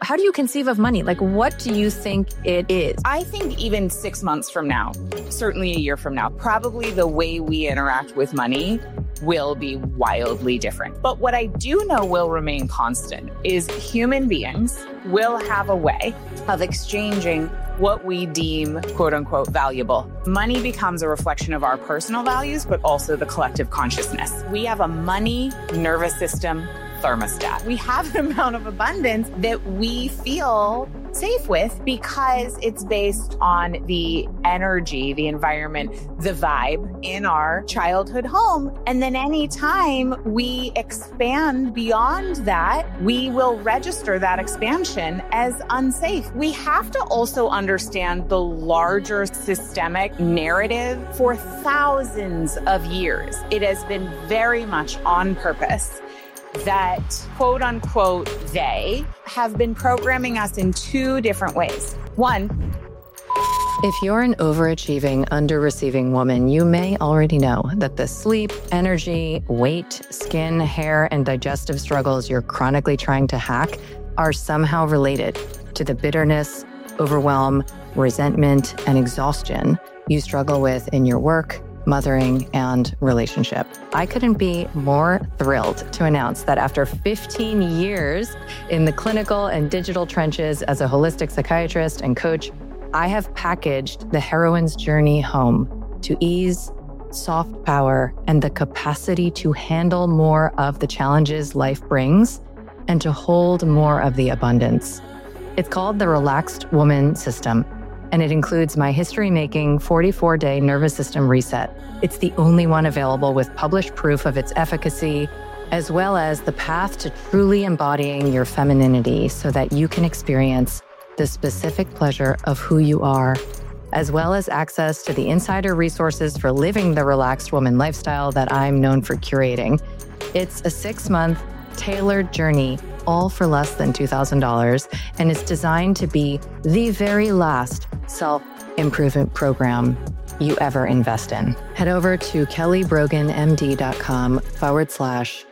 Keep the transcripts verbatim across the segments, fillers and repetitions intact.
How do you conceive of money? Like, what do you think it is? I think even six months from now, certainly a year from now, probably the way we interact with money will be wildly different. But what I do know will remain constant is human beings will have a way of exchanging what we deem quote unquote valuable. Money becomes a reflection of our personal values, but also the collective consciousness. We have a money nervous system thermostat. We have an amount of abundance that we feel safe with because it's based on the energy, the environment, the vibe in our childhood home. And then anytime we expand beyond that, we will register that expansion as unsafe. We have to also understand the larger systemic narrative. For thousands of years, it has been very much on purpose that quote unquote they have been programming us in two different ways. One, if you're an overachieving, under-receiving woman, you may already know that the sleep, energy, weight, skin, hair, and digestive struggles you're chronically trying to hack are somehow related to the bitterness, overwhelm, resentment, and exhaustion you struggle with in your work, mothering, and relationship. I couldn't be more thrilled to announce that after fifteen years in the clinical and digital trenches as a holistic psychiatrist and coach, I have packaged the heroine's journey home to ease, soft power, and the capacity to handle more of the challenges life brings and to hold more of the abundance. It's called the Relaxed Woman System, and it includes my history-making forty-four day nervous system reset. It's the only one available with published proof of its efficacy, as well as the path to truly embodying your femininity so that you can experience the specific pleasure of who you are, as well as access to the insider resources for living the relaxed woman lifestyle that I'm known for curating. It's a six-month tailored journey, all for less than two thousand dollars, and it's designed to be the very last self-improvement program you ever invest in. Head over to kellybroganmd.com forward slash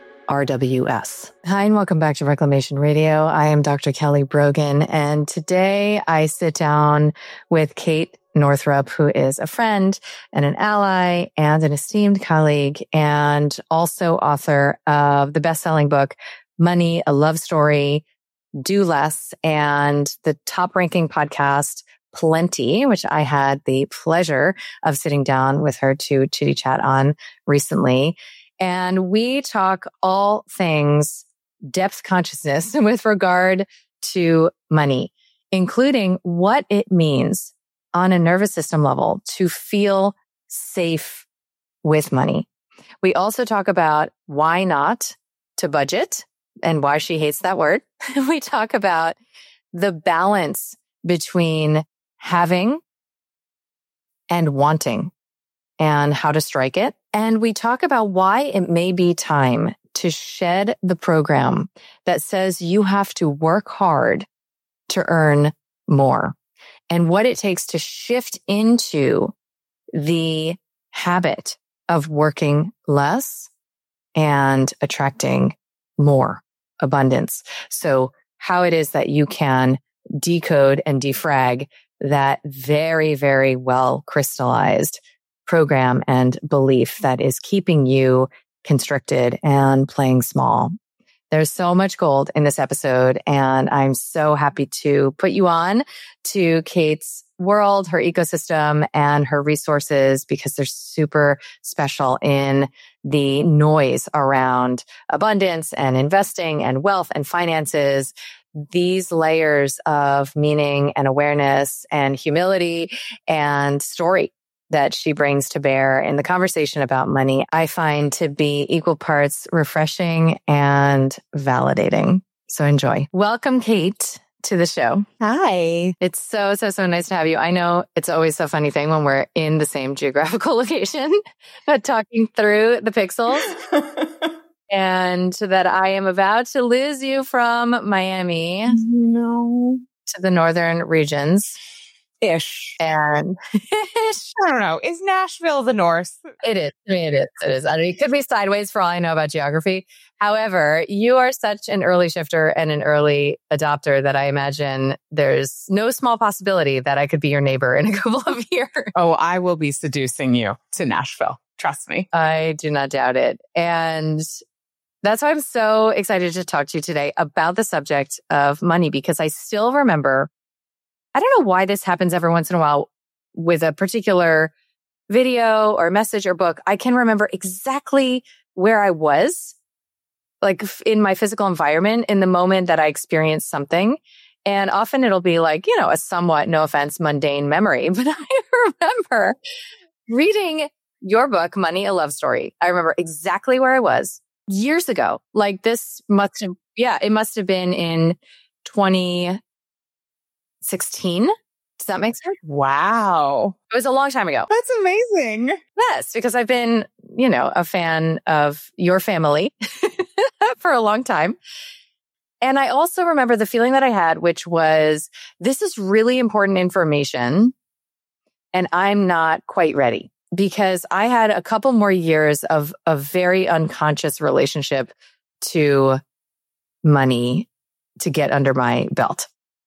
RWS. Hi, and welcome back to Reclamation Radio. I am Doctor Kelly Brogan, and today I sit down with Kate Northrup, who is a friend and an ally and an esteemed colleague, and also author of the best-selling book, Money, A Love Story, Do Less, and the top-ranking podcast, Plenty, which I had the pleasure of sitting down with her to chitty chat on recently. And we talk all things depth consciousness with regard to money, including what it means on a nervous system level to feel safe with money. We also talk about why not to budget and why she hates that word. We talk about the balance between having and wanting and how to strike it. And we talk about why it may be time to shed the program that says you have to work hard to earn more, and what it takes to shift into the habit of working less and attracting more abundance. So how it is that you can decode and defrag that very, very well crystallized program and belief that is keeping you constricted and playing small. There's so much gold in this episode, and I'm so happy to put you on to Kate's world, her ecosystem, and her resources, because they're super special in the noise around abundance and investing and wealth and finances. These layers of meaning and awareness and humility and story that she brings to bear in the conversation about money, I find to be equal parts refreshing and validating. So enjoy. Welcome, Kate, to the show. Hi. It's so, so, so nice to have you. I know it's always a funny thing when we're in the same geographical location, but talking through the pixels. And that I am about to lose you from Miami no. to the northern regions. Ish. And I don't know. Is Nashville the North? It is. I mean, it is. It is. I mean, it could be sideways for all I know about geography. However, you are such an early shifter and an early adopter that I imagine there's no small possibility that I could be your neighbor in a couple of years. Oh, I will be seducing you to Nashville. Trust me. I do not doubt it. And that's why I'm so excited to talk to you today about the subject of money, because I still remember, I don't know why this happens every once in a while with a particular video or message or book. I can remember exactly where I was, like in my physical environment, in the moment that I experienced something. And often it'll be like, you know, a somewhat, no offense, mundane memory. But I remember reading your book, Money, a Love Story. I remember exactly where I was years ago. Like this must have, yeah, it must have been in twenty sixteen. Does that make sense? Wow. It was a long time ago. That's amazing. Yes, because I've been, you know, a fan of your family for a long time. And I also remember the feeling that I had, which was, this is really important information and I'm not quite ready, because I had a couple more years of a very unconscious relationship to money to get under my belt.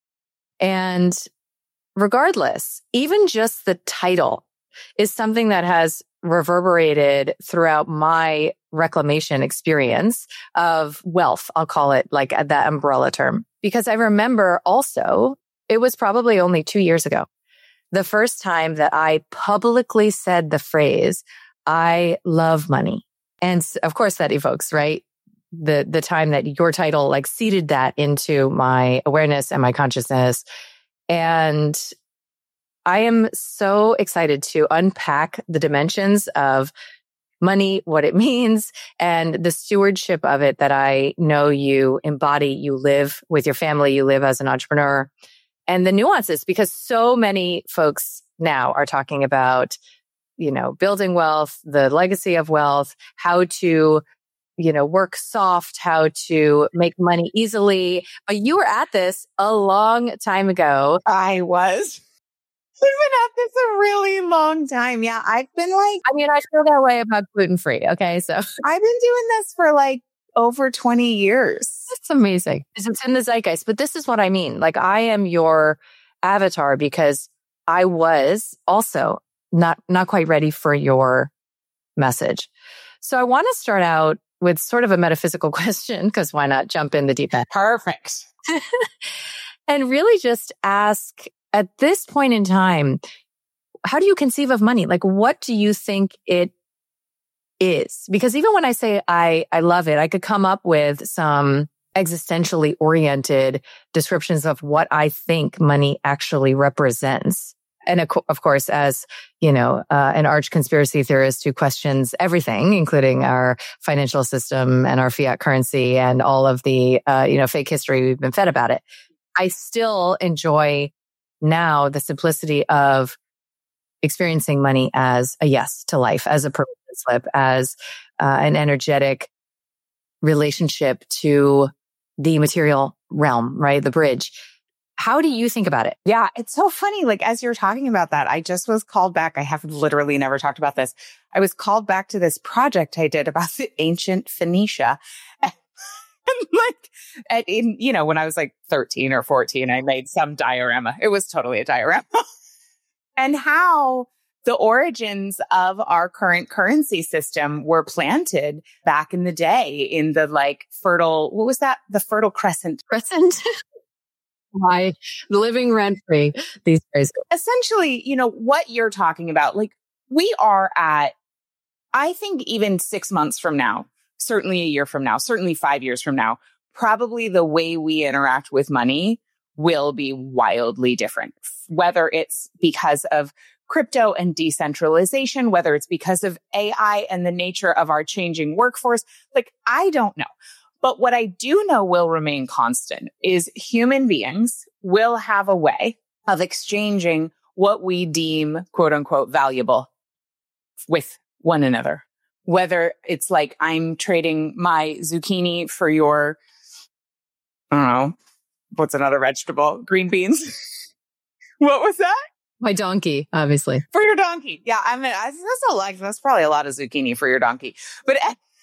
And regardless, even just the title is something that has reverberated throughout my reclamation experience of wealth. I'll call it like that umbrella term, because I remember also, it was probably only two years ago, the first time that I publicly said the phrase, I love money. And of course that evokes, right? The, the time that your title like seeded that into my awareness and my consciousness. And I am so excited to unpack the dimensions of money, what it means, and the stewardship of it that I know you embody, you live with your family, you live as an entrepreneur, and the nuances, because so many folks now are talking about, you know, building wealth, the legacy of wealth, how to, you know, work soft, how to make money easily. But you were at this a long time ago. I was. We've been at this a really long time. Yeah, I've been like, I mean, I feel that way about gluten-free. Okay, so I've been doing this for like over twenty years. That's amazing. It's in the zeitgeist. But this is what I mean. Like, I am your avatar because I was also not, not quite ready for your message. So I want to start out with sort of a metaphysical question, because why not jump in the deep end? Perfect. And really just ask, at this point in time, how do you conceive of money? Like, what do you think it is? Because even when I say I, I love it, I could come up with some existentially oriented descriptions of what I think money actually represents. And of course, as, you know, uh, an arch conspiracy theorist who questions everything, including our financial system and our fiat currency and all of the, uh, you know, fake history we've been fed about it, I still enjoy now the simplicity of experiencing money as a yes to life, as a permission slip, as uh, an energetic relationship to the material realm, right? The bridge. How do you think about it? Yeah, it's so funny. Like, as you're talking about that, I just was called back. I have literally never talked about this. I was called back to this project I did about the ancient Phoenicia. And like, at, in, you know, when I was like thirteen or fourteen, I made some diorama. It was totally a diorama. And how the origins of our current currency system were planted back in the day in the like fertile, what was that? The Fertile Crescent. Crescent? Why? Living rent free these days. Essentially, you know, what you're talking about, like we are at, I think even six months from now, certainly a year from now, certainly five years from now, probably the way we interact with money will be wildly different. Whether it's because of crypto and decentralization, whether it's because of A I and the nature of our changing workforce, like I don't know. But what I do know will remain constant is human beings will have a way of exchanging what we deem quote unquote valuable with one another. Whether it's like I'm trading my zucchini for your, I don't know, what's another vegetable? Green beans. What was that? My donkey, obviously. For your donkey. Yeah, I mean, I, that's a like, that's probably a lot of zucchini for your donkey. But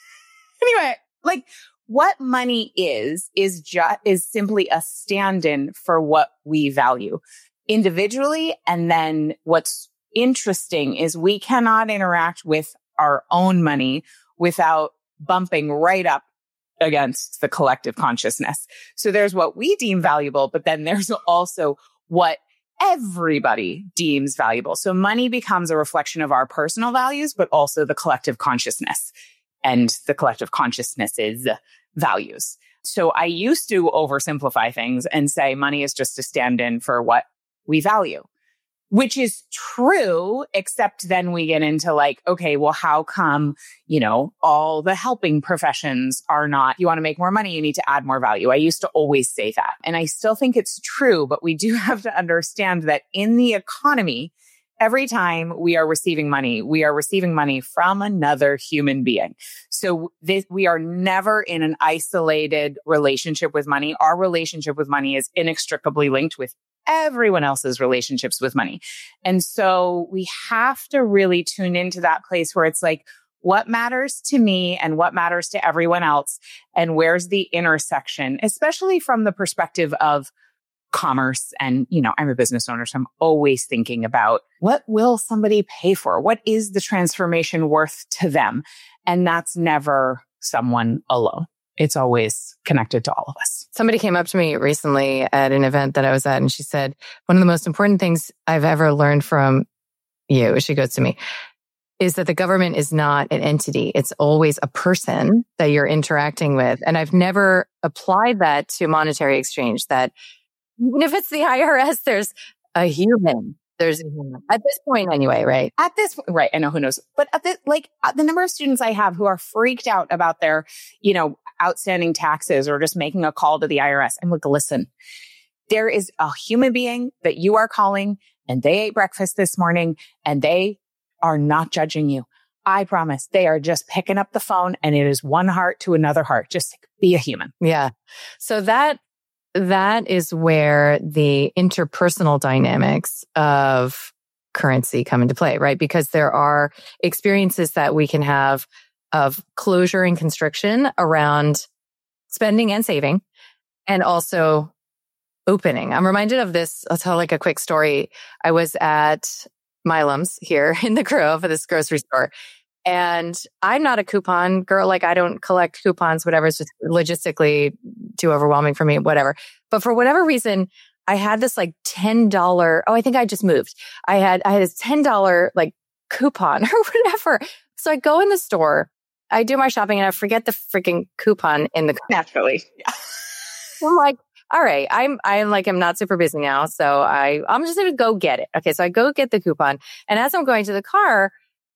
anyway, like what money is, is just, is simply a stand-in for what we value individually. And then what's interesting is we cannot interact with our own money without bumping right up against the collective consciousness. So there's what we deem valuable, but then there's also what everybody deems valuable. So money becomes a reflection of our personal values, but also the collective consciousness and the collective consciousness's values. So I used to oversimplify things and say money is just a stand-in for what we value, which is true, except then we get into like, okay, well, how come, you know, all the helping professions are not, you want to make more money, you need to add more value. I used to always say that. And I still think it's true, but we do have to understand that in the economy, every time we are receiving money, we are receiving money from another human being. So this, we are never in an isolated relationship with money. Our relationship with money is inextricably linked with everyone else's relationships with money. And so we have to really tune into that place where it's like, what matters to me and what matters to everyone else? And where's the intersection, especially from the perspective of commerce. And, you know, I'm a business owner, so I'm always thinking about what will somebody pay for? What is the transformation worth to them? And that's never someone alone. It's always connected to all of us. Somebody came up to me recently at an event that I was at, and she said, one of the most important things I've ever learned from you, she goes to me, is that the government is not an entity. It's always a person that you're interacting with. And I've never applied that to monetary exchange, that even if it's the I R S, there's a human. There's a human. At this point anyway, right? At this point, right. I know, who knows. But at the, like the number of students I have who are freaked out about their, you know, outstanding taxes or just making a call to the I R S. I'm like, listen, there is a human being that you are calling and they ate breakfast this morning and they are not judging you. I promise. They are just picking up the phone and it is one heart to another heart. Just be a human. Yeah. So that, that is where the interpersonal dynamics of currency come into play, right? Because there are experiences that we can have of closure and constriction around spending and saving, and also opening. I'm reminded of this. I'll tell like a quick story. I was at Milam's here in the Grove for this grocery store. And I'm not a coupon girl. Like I don't collect coupons, whatever. It's just logistically too overwhelming for me, whatever. But for whatever reason, I had this like ten dollars. Oh, I think I just moved. I had, I had this ten dollars like coupon or whatever. So I go in the store, I do my shopping and I forget the freaking coupon in the naturally. Yeah. I'm like, all right, I'm, I'm like, I'm not super busy now. So I, I'm just going to go get it. Okay. So I go get the coupon. And as I'm going to the car,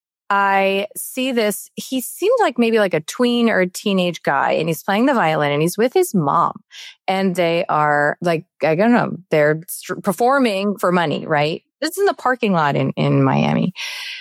I see this, he seemed like maybe like a tween or a teenage guy, and he's playing the violin and he's with his mom, and they are like, I don't know, they're st- performing for money, right? This is in the parking lot in, in Miami.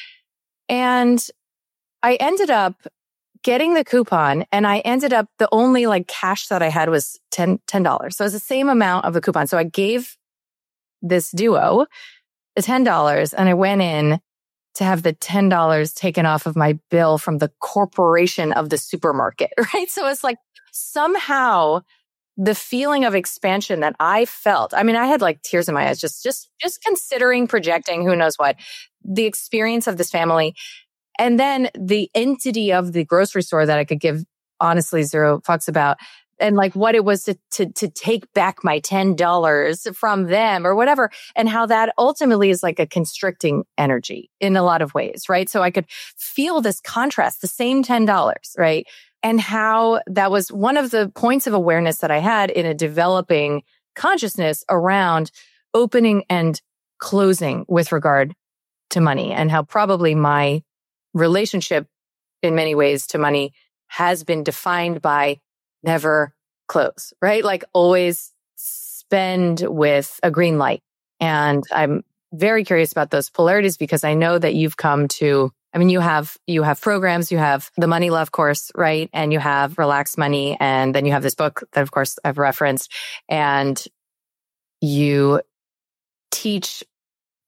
And I ended up getting the coupon, and I ended up, the only like cash that I had was ten dollars. So it was the same amount of the coupon. So I gave this duo the ten dollars and I went in to have the ten dollars taken off of my bill from the corporation of the supermarket, right? So it's like somehow the feeling of expansion that I felt, I mean, I had like tears in my eyes, just, just, just considering projecting who knows what, the experience of this family. And then the entity of the grocery store that I could give honestly zero fucks about, and like what it was to, to, to take back my ten dollars from them or whatever, and how that ultimately is like a constricting energy in a lot of ways, right? So I could feel this contrast, the same ten dollars, right? And how that was one of the points of awareness that I had in a developing consciousness around opening and closing with regard to money, and how probably my relationship in many ways to money has been defined by never close, right? Like always spend with a green light. And I'm very curious about those polarities, because I know that you've come to, I mean, you have, you have programs, you have the Money Love course, right? And you have Relax Money. And then you have this book that of course I've referenced, and you teach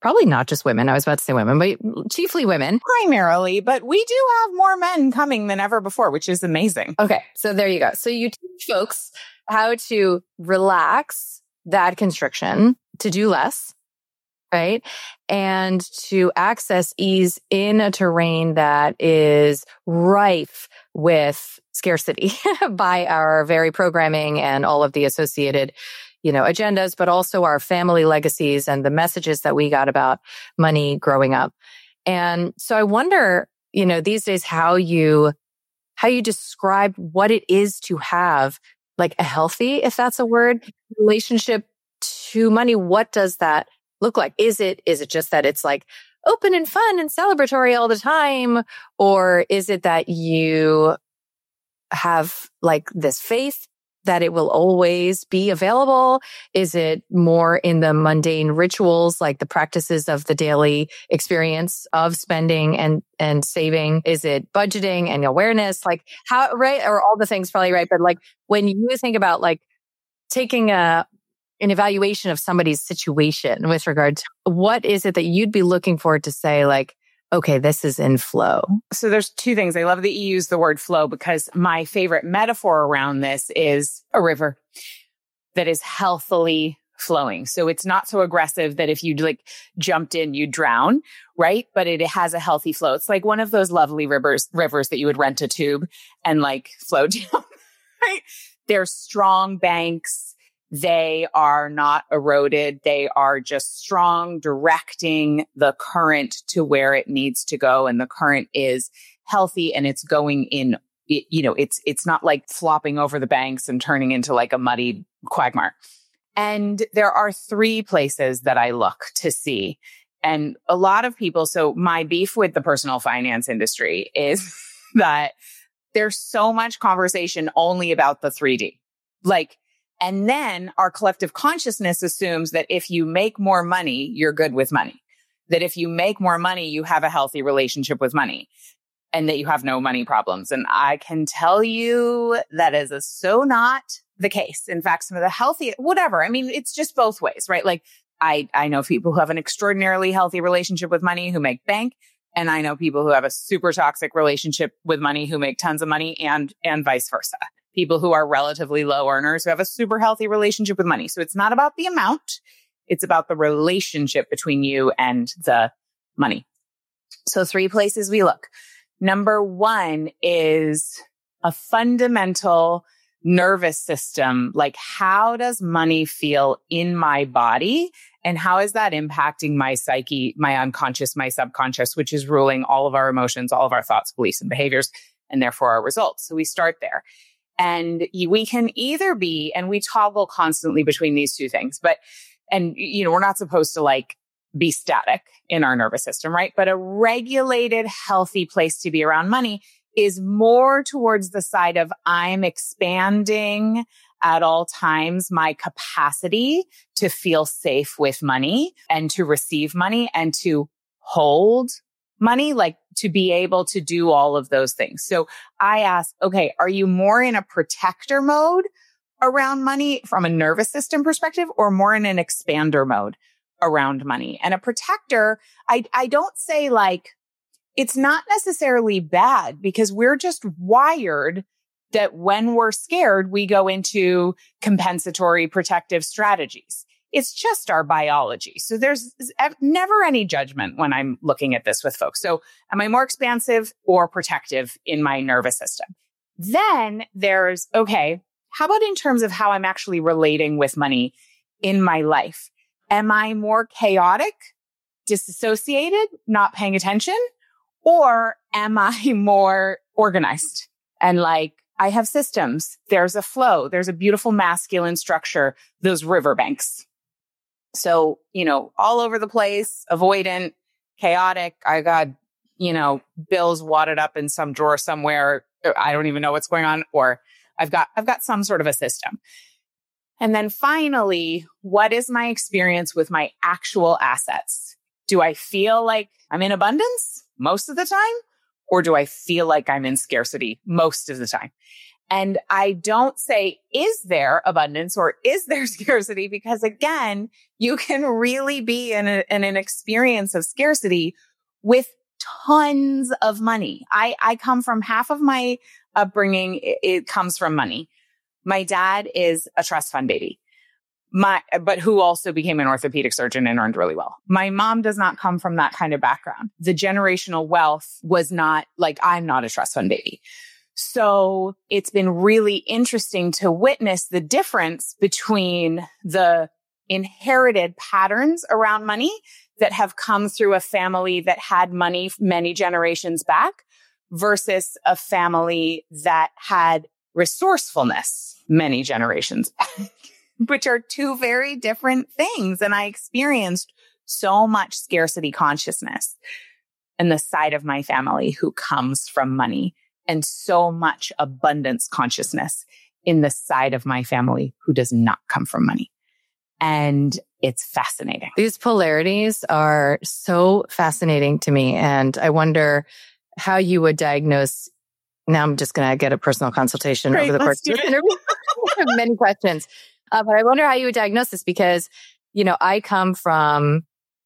probably not just women. I was about to say women, but chiefly women. Primarily, but we do have more men coming than ever before, which is amazing. Okay. So there you go. So you teach folks how to relax that constriction, to do less, right? And to access ease in a terrain that is rife with scarcity by our very programming and all of the associated, you know, agendas, but also our family legacies and the messages that we got about money growing up. And so I wonder, you know, these days how you, how you describe what it is to have like a healthy, if that's a word, relationship to money. What does that look like? Is it, is it just that it's like open and fun and celebratory all the time? Or is it that you have like this faith that it will always be available? Is it more in the mundane rituals, like the practices of the daily experience of spending and, and saving? Is it budgeting and awareness? Like how, right? Or all the things probably, right? But like when you think about like taking a, an evaluation of somebody's situation with regard to what is it that you'd be looking for to say like, okay, this is in flow. So there's two things. I love that you use the word flow because my favorite metaphor around this is a river that is healthily flowing. So it's not so aggressive that if you like jumped in, you'd drown, right? But it has a healthy flow. It's like one of those lovely rivers, rivers that you would rent a tube and like flow down, right? They're strong banks. They are not eroded. They are just strong, directing the current to where it needs to go. And the current is healthy and it's going in, it, you know, it's, it's not like flopping over the banks and turning into like a muddy quagmire. And there are three places that I look to see. And a lot of people, so my beef with the personal finance industry is that there's so much conversation only about the three D. Like, and then our collective consciousness assumes that if you make more money, you're good with money. That if you make more money, you have a healthy relationship with money and that you have no money problems. And I can tell you that is a, so not the case. In fact, some of the healthy, whatever. I mean, it's just both ways, right? Like I, I know people who have an extraordinarily healthy relationship with money who make bank. And I know people who have a super toxic relationship with money who make tons of money and, and vice versa. People who are relatively low earners who have a super healthy relationship with money. So it's not about the amount. It's about the relationship between you and the money. So three places we look. Number one is a fundamental nervous system. Like how does money feel in my body? And how is that impacting my psyche, my unconscious, my subconscious, which is ruling all of our emotions, all of our thoughts, beliefs, and behaviors, and therefore our results. So we start there. And we can either be, and we toggle constantly between these two things, but, and, you know, we're not supposed to like be static in our nervous system, right? But a regulated, healthy place to be around money is more towards the side of I'm expanding at all times my capacity to feel safe with money and to receive money and to hold money, like to be able to do all of those things. So I ask, okay, are you more in a protector mode around money from a nervous system perspective or more in an expander mode around money? And a protector, I, I don't say like, it's not necessarily bad because we're just wired that when we're scared, we go into compensatory protective strategies. It's just our biology. So there's never any judgment when I'm looking at this with folks. So am I more expansive or protective in my nervous system? Then there's, okay, how about in terms of how I'm actually relating with money in my life? Am I more chaotic, disassociated, not paying attention? Or am I more organized and like, I have systems. There's a flow. There's a beautiful masculine structure, those riverbanks. So, you know, all over the place, avoidant, chaotic. I got, you know, bills wadded up in some drawer somewhere. I don't even know what's going on. Or I've got, I've got some sort of a system. And then finally, what is my experience with my actual assets? Do I feel like I'm in abundance most of the time? Or do I feel like I'm in scarcity most of the time? And I don't say, is there abundance or is there scarcity? Because again, you can really be in, a, in an experience of scarcity with tons of money. I, I come from half of my upbringing. It, it comes from money. My dad is a trust fund baby. My, but who also became an orthopedic surgeon and earned really well. My mom does not come from that kind of background. The generational wealth was not like, I'm not a trust fund baby. So it's been really interesting to witness the difference between the inherited patterns around money that have come through a family that had money many generations back versus a family that had resourcefulness many generations back. Which are two very different things. And I experienced so much scarcity consciousness in the side of my family who comes from money, and so much abundance consciousness in the side of my family who does not come from money. And it's fascinating. These polarities are so fascinating to me. And I wonder how you would diagnose. Now I'm just going to get a personal consultation Great, over the course of this interview. I have many questions. Uh, but I wonder how you would diagnose this because, you know, I come from,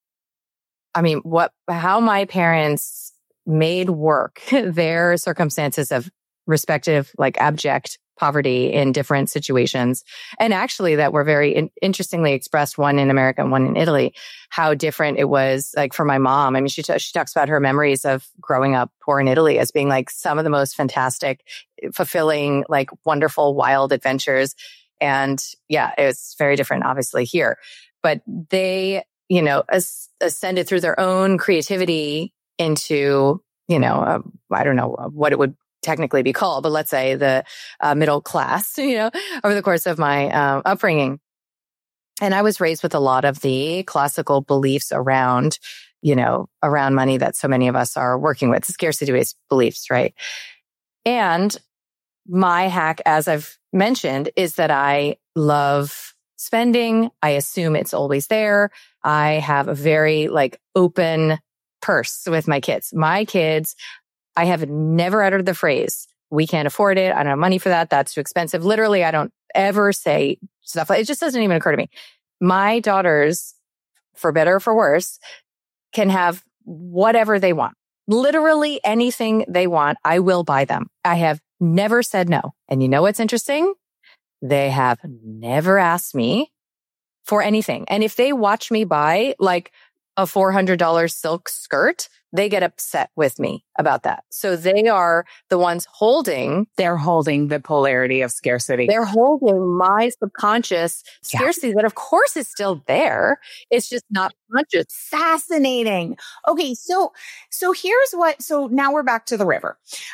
I mean, what, how my parents made work their circumstances of respective, like abject poverty in different situations. And actually that were very in- interestingly expressed, one in America and one in Italy, how different it was like for my mom. I mean, she, t- she talks about her memories of growing up poor in Italy as being like some of the most fantastic, fulfilling, like wonderful, wild adventures. And yeah, it was very different, obviously, here. But they, you know, as- ascended through their own creativity into, you know, uh, I don't know what it would technically be called, but let's say the uh, middle class, you know, over the course of my uh, upbringing. And I was raised with a lot of the classical beliefs around, you know, around money that so many of us are working with, scarcity-based beliefs, right? And my hack, as I've mentioned, is that I love spending. I assume it's always there. I have a very like open purse with my kids. My kids, I have never uttered the phrase, we can't afford it. I don't have money for that. That's too expensive. Literally, I don't ever say stuff like, it just doesn't even occur to me. My daughters, for better or for worse, can have whatever they want. Literally anything they want, I will buy them. I have never said no. And you know what's interesting? They have never asked me for anything. And if they watch me buy like a four hundred dollars silk skirt, they get upset with me about that. So they are the ones holding. They're holding the polarity of scarcity. They're holding my subconscious scarcity yeah. that of course is still there. It's just not conscious. Fascinating. Okay. So, so here's what, so now we're back to the river.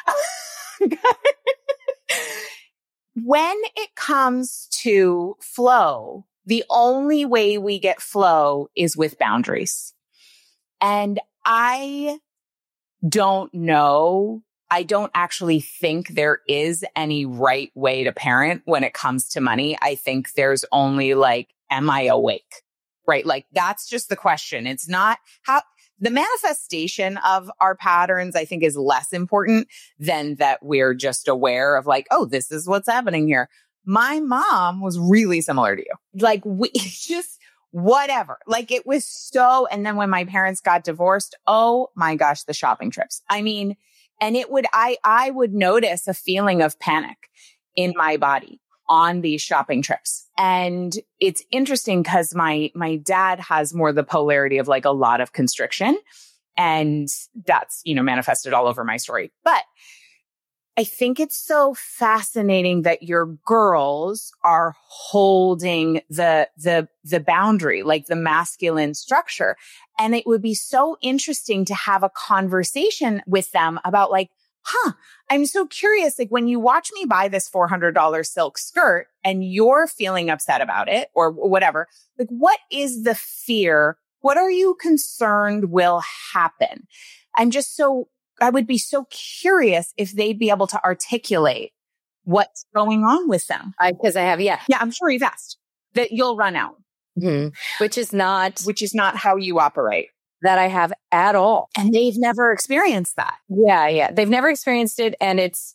When it comes to flow, the only way we get flow is with boundaries. And I don't know. I don't actually think there is any right way to parent when it comes to money. I think there's only like, am I awake? Right? Like that's just the question. It's not how the manifestation of our patterns, I think, is less important than that we're just aware of like, oh, this is what's happening here. My mom was really similar to you. Like we just whatever. Like it was so, and then when my parents got divorced, oh my gosh, the shopping trips. I mean, and it would, I, I would notice a feeling of panic in my body on these shopping trips. And it's interesting because my, my dad has more the polarity of like a lot of constriction, and that's, you know, manifested all over my story. But I think it's so fascinating that your girls are holding the, the, the boundary, like the masculine structure. And it would be so interesting to have a conversation with them about like, huh, I'm so curious. Like when you watch me buy this four hundred dollars silk skirt and you're feeling upset about it or whatever, like what is the fear? What are you concerned will happen? I'm just so, I would be so curious if they'd be able to articulate what's going on with them. I, cause I have, yeah. Yeah, I'm sure you've asked that you'll run out. Mm-hmm. Which is not, which is not how you operate. That I have at all. And they've never experienced that. Yeah, yeah. They've never experienced it. And it's,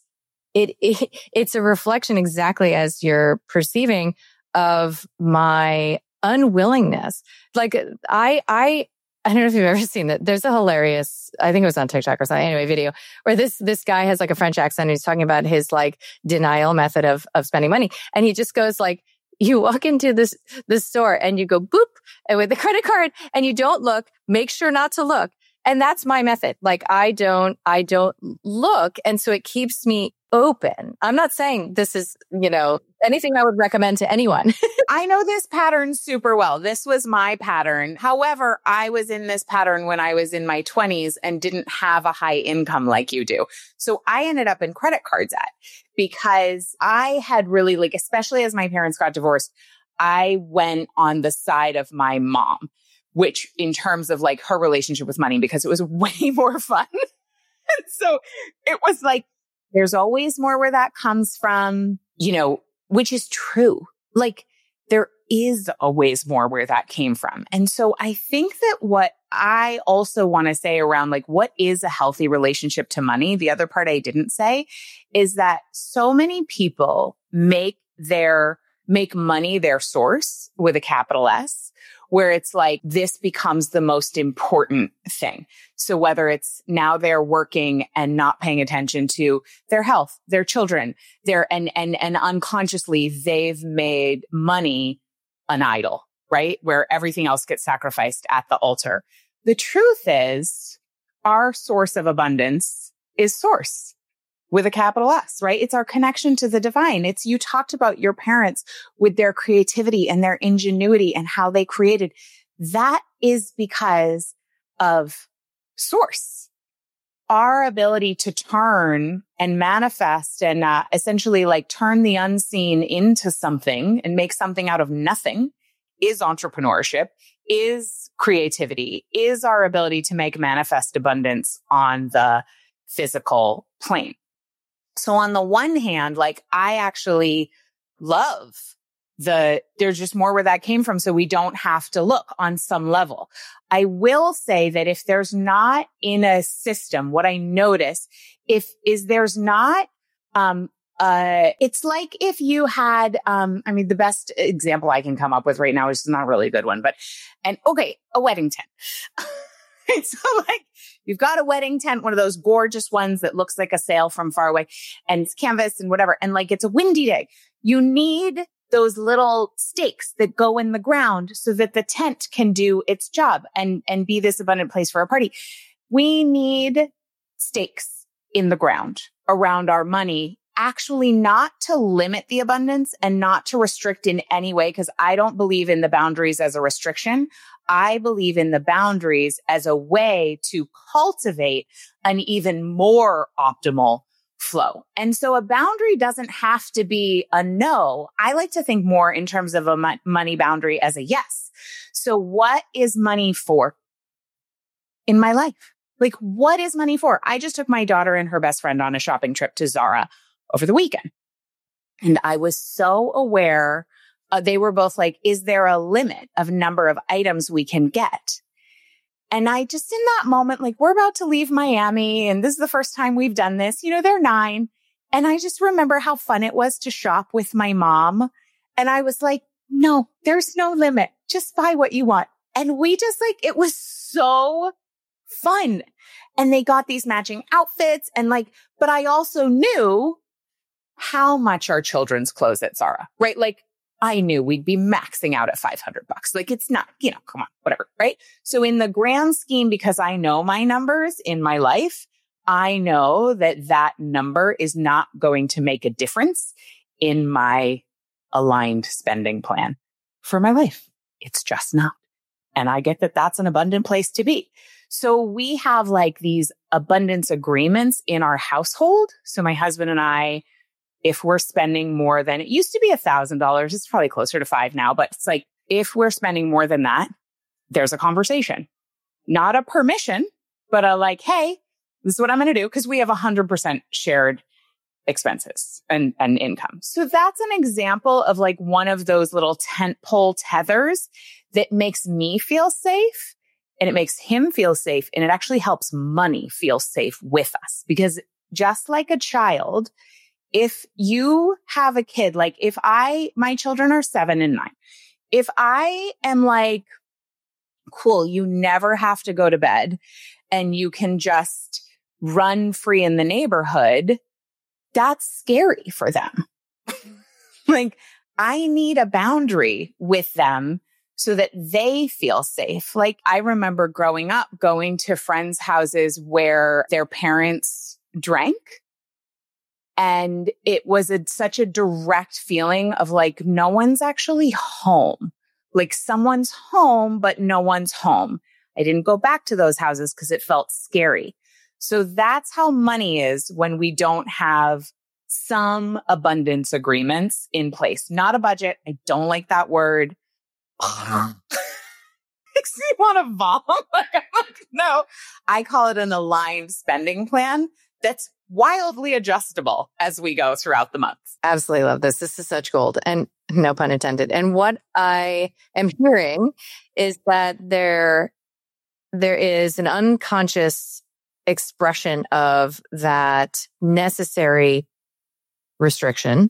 it, it it's a reflection exactly as you're perceiving of my unwillingness. Like I, I, I don't know if you've ever seen that. There's a hilarious, I think it was on TikTok or something, anyway, video where this, this guy has like a French accent and he's talking about his like denial method of, of spending money. And he just goes like, you walk into this, this store and you go boop and with the credit card and you don't look, make sure not to look. And that's my method. Like I don't, I don't look. And so it keeps me open. I'm not saying this is, you know, anything I would recommend to anyone. I know this pattern super well. This was my pattern. However, I was in this pattern when I was in my twenties and didn't have a high income like you do. So I ended up in credit card debt because I had really like, especially as my parents got divorced, I went on the side of my mom, which in terms of like her relationship with money, because it was way more fun. So it was like, there's always more where that comes from, you know, which is true. Like there is always more where that came from. And so I think that what I also want to say around like, what is a healthy relationship to money? The other part I didn't say is that so many people make their, make money their source with a capital S, where it's like, this becomes the most important thing. So whether it's now they're working and not paying attention to their health, their children, their, and, and, and unconsciously they've made money an idol, right? Where everything else gets sacrificed at the altar. The truth is our source of abundance is source with a capital S, right? It's our connection to the divine. It's, you talked about your parents with their creativity and their ingenuity and how they created. That is because of source. Our ability to turn and manifest and uh, essentially like turn the unseen into something and make something out of nothing is entrepreneurship, is creativity, is our ability to make manifest abundance on the physical plane. So on the one hand, like I actually love the, there's just more where that came from. So we don't have to look on some level. I will say that if there's not in a system, what I notice if is there's not, um, uh, it's like if you had, um, I mean, the best example I can come up with right now is not really a good one, but, and okay, a wedding tent. So like, you've got a wedding tent, one of those gorgeous ones that looks like a sail from far away and it's canvas and whatever. And like, it's a windy day. You need those little stakes that go in the ground so that the tent can do its job and, and be this abundant place for a party. We need stakes in the ground around our money, actually not to limit the abundance and not to restrict in any way, because I don't believe in the boundaries as a restriction. I believe in the boundaries as a way to cultivate an even more optimal flow. And so a boundary doesn't have to be a no. I like to think more in terms of a mo- money boundary as a yes. So what is money for in my life? Like, what is money for? I just took my daughter and her best friend on a shopping trip to Zara over the weekend. And I was so aware, uh, they were both like, is there a limit of number of items we can get? And I just, in that moment, like, we're about to leave Miami and this is the first time we've done this. You know, they're nine. And I just remember how fun it was to shop with my mom. And I was like, no, there's no limit. Just buy what you want. And we just like, it was so fun. And they got these matching outfits and like, but I also knew how much our children's clothes at Zara, right? Like, I knew we'd be maxing out at five hundred bucks. Like, it's not, you know, come on, whatever, right? So in the grand scheme, because I know my numbers in my life, I know that that number is not going to make a difference in my aligned spending plan for my life. It's just not. And I get that that's an abundant place to be. So we have like these abundance agreements in our household. So my husband and I, if we're spending more than, it used to be a thousand dollars, it's probably closer to five now, but it's like, if we're spending more than that, there's a conversation, not a permission, but a like, hey, this is what I'm going to do. Cause we have a hundred percent shared expenses and, and income. So that's an example of like one of those little tent pole tethers that makes me feel safe and it makes him feel safe. And it actually helps money feel safe with us because just like a child, If you have a kid, like if I, my children are seven and nine. If I am like, cool, you never have to go to bed and you can just run free in the neighborhood, that's scary for them. Like, I need a boundary with them so that they feel safe. Like, I remember growing up going to friends' houses where their parents drank. And it was a, such a direct feeling of like, no one's actually home. Like someone's home, but no one's home. I didn't go back to those houses because it felt scary. So that's how money is when we don't have some abundance agreements in place. Not a budget. I don't like that word. Makes me want to vomit. Like, I'm like, no, I call it an aligned spending plan that's wildly adjustable as we go throughout the months. Absolutely love this. This is such gold, and no pun intended. And what I am hearing is that there, there is an unconscious expression of that necessary restriction,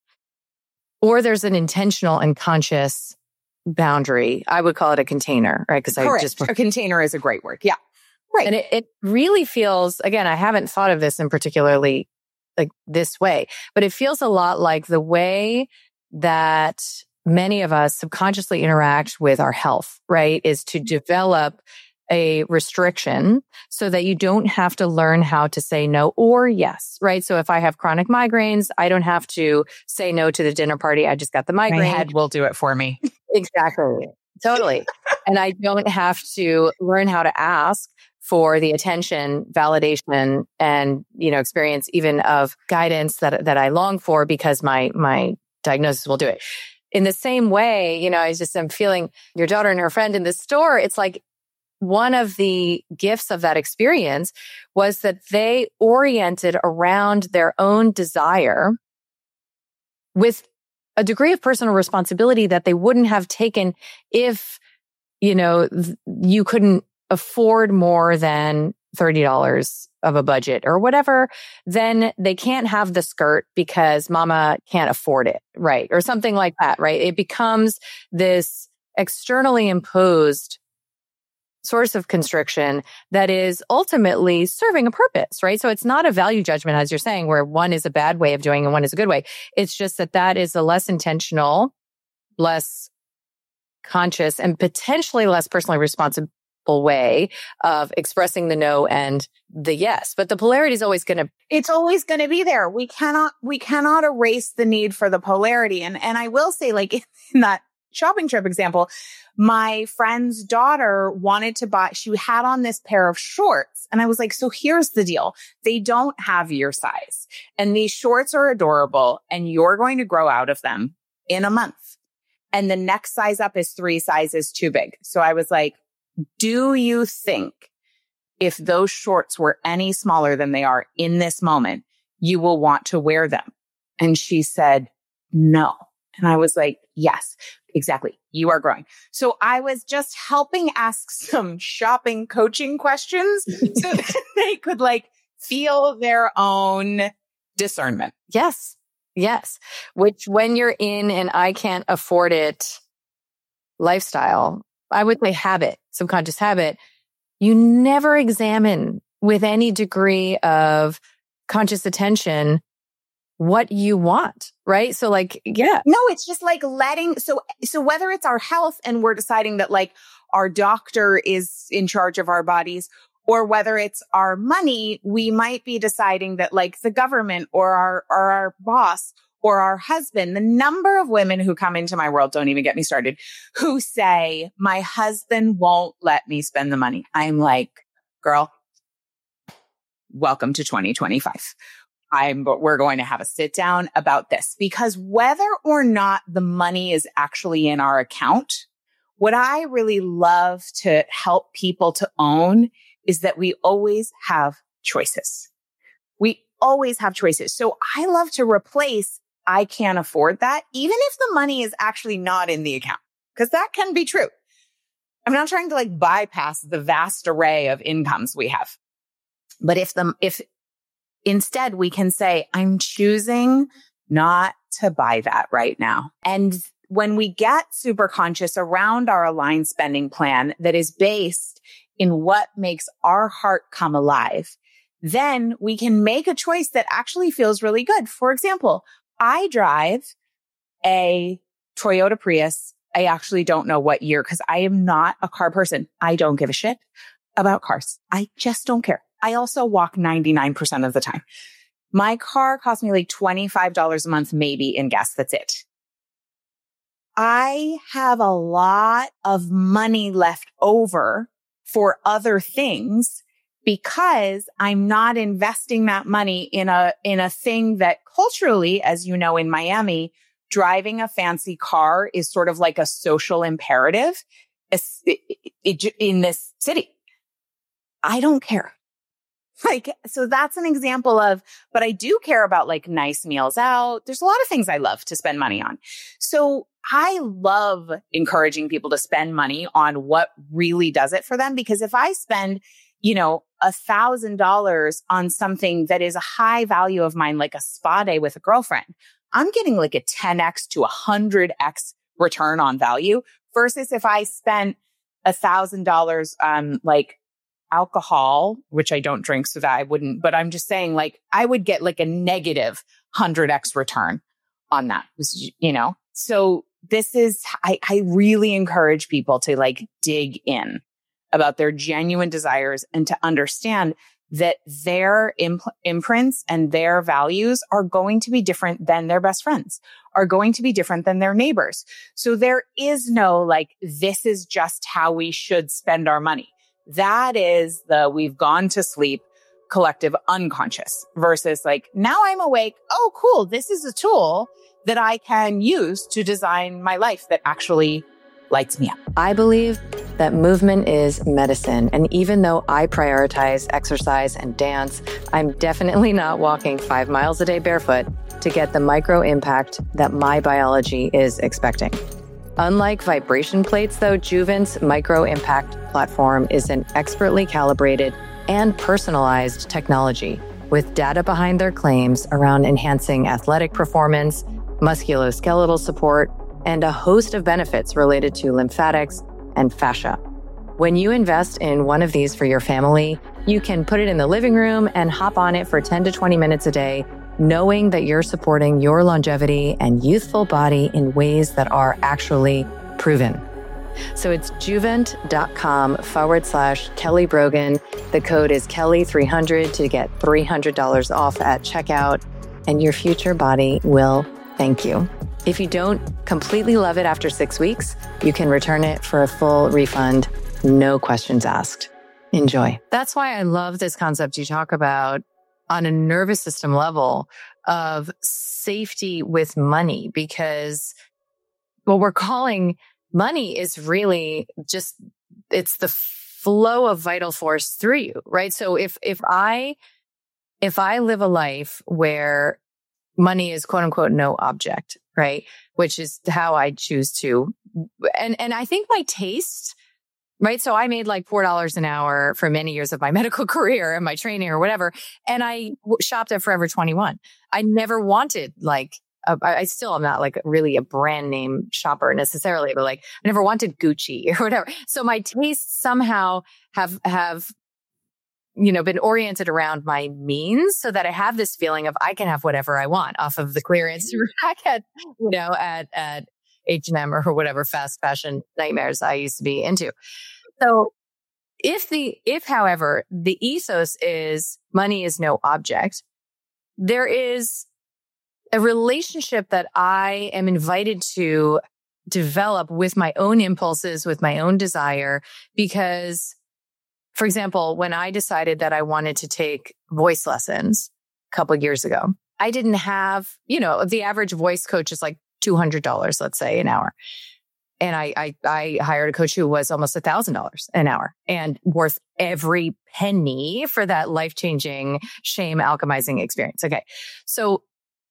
or there's an intentional and conscious boundary. I would call it a container, right? Because I just a container is a great word. Yeah. Right. And it, it really feels, again, I haven't thought of this in particularly like this way, but it feels a lot like the way that many of us subconsciously interact with our health, right? Is to develop a restriction so that you don't have to learn how to say no or yes, right? So if I have chronic migraines, I don't have to say no to the dinner party. I just got the migraine. My head will do it for me. Exactly. Totally. And I don't have to learn how to ask for the attention, validation, and, you know, experience even of guidance that, that I long for because my, my diagnosis will do it. In the same way, you know, I just am feeling your daughter and her friend in the store. It's like one of the gifts of that experience was that they oriented around their own desire with a degree of personal responsibility that they wouldn't have taken if, you know, th- you couldn't afford more than thirty dollars of a budget or whatever, then they can't have the skirt because mama can't afford it, right? Or something like that, right? It becomes this externally imposed source of constriction that is ultimately serving a purpose, right? So it's not a value judgment, as you're saying, where one is a bad way of doing and one is a good way. It's just that that is a less intentional, less conscious, and potentially less personally responsible way of expressing the no and the yes. But the polarity is always going to, it's always going to be there. We cannot, we cannot erase the need for the polarity. And, and I will say, like in that shopping trip example, my friend's daughter wanted to buy, she had on this pair of shorts. And I was like, so here's the deal. They don't have your size. And these shorts are adorable. And you're going to grow out of them in a month. And the next size up is three sizes too big. So I was like, do you think if those shorts were any smaller than they are in this moment, you will want to wear them? And she said, no. And I was like, yes, exactly. You are growing. So I was just helping ask some shopping coaching questions so that they could like feel their own discernment. Yes. Yes. Which when you're in an I can't afford it lifestyle, I would say habit, subconscious habit, you never examine with any degree of conscious attention what you want, right? So like, yeah. No, it's just like letting, so, so whether it's our health and we're deciding that like our doctor is in charge of our bodies, or whether it's our money, we might be deciding that like the government or our, or our boss or our husband, the number of women who come into my world, don't even get me started, who say, my husband won't let me spend the money. I'm like, girl, welcome to twenty twenty-five. I'm, but we're going to have a sit down about this, because whether or not the money is actually in our account, what I really love to help people to own is that we always have choices. We always have choices. So I love to replace I can't afford that, even if the money is actually not in the account, because that can be true. I'm not trying to like bypass the vast array of incomes we have. But if the, if Instead, we can say, I'm choosing not to buy that right now. And when we get super conscious around our aligned spending plan that is based in what makes our heart come alive, then we can make a choice that actually feels really good. For example, I drive a Toyota Prius. I actually don't know what year because I am not a car person. I don't give a shit about cars. I just don't care. I also walk ninety-nine percent of the time. My car costs me like twenty-five dollars a month, maybe in gas. That's it. I have a lot of money left over for other things because I'm not investing that money in a, in a thing that culturally, as you know, in Miami, driving a fancy car is sort of like a social imperative in this city. I don't care. Like, so that's an example of, but I do care about like nice meals out. There's a lot of things I love to spend money on. So I love encouraging people to spend money on what really does it for them. Because if I spend, you know, a thousand dollars on something that is a high value of mine, like a spa day with a girlfriend, I'm getting like a ten X to a hundred X return on value versus if I spent a thousand dollars on like alcohol, which I don't drink, so that I wouldn't, but I'm just saying like, I would get like a negative one hundred X return on that, you know? So this is, I, I really encourage people to like dig in about their genuine desires and to understand that their imp- imprints and their values are going to be different than their best friends, are going to be different than their neighbors. So there is no like, this is just how we should spend our money. That is the we've gone to sleep collective unconscious versus like, now I'm awake. Oh, cool. This is a tool that I can use to design my life that actually lights me up. I believe that movement is medicine. And even though I prioritize exercise and dance, I'm definitely not walking five miles a day barefoot to get the micro impact that my biology is expecting. Unlike vibration plates, though, Juvent's Micro Impact platform is an expertly calibrated and personalized technology with data behind their claims around enhancing athletic performance, musculoskeletal support, and a host of benefits related to lymphatics and fascia. When you invest in one of these for your family, you can put it in the living room and hop on it for ten to twenty minutes a day, knowing that you're supporting your longevity and youthful body in ways that are actually proven. So it's juvent.com forward slash Kelly Brogan. The code is Kelly three hundred to get three hundred dollars off at checkout, and your future body will thank you. If you don't completely love it after six weeks, you can return it for a full refund, no questions asked. Enjoy. That's why I love this concept you talk about on a nervous system level of safety with money, because what we're calling money is really just, it's the flow of vital force through you, right? So if, if I, if I live a life where money is quote unquote no object, right? Which is how I choose to, and, and I think my taste, right? So I made like four dollars an hour for many years of my medical career and my training or whatever. And I w- shopped at Forever twenty-one. I never wanted like, a, I still am not like really a brand name shopper necessarily, but like I never wanted Gucci or whatever. So my tastes somehow have, have, you know, been oriented around my means so that I have this feeling of I can have whatever I want off of the clearance rack at, you know, at, at H and M or whatever fast fashion nightmares I used to be into. So if the, if however, the ethos is money is no object, there is a relationship that I am invited to develop with my own impulses, with my own desire, because for example, when I decided that I wanted to take voice lessons a couple of years ago, I didn't have, you know, the average voice coach is like two hundred dollars, let's say, an hour. And I, I, I hired a coach who was almost a thousand dollars an hour and worth every penny for that life-changing, shame alchemizing experience. Okay. So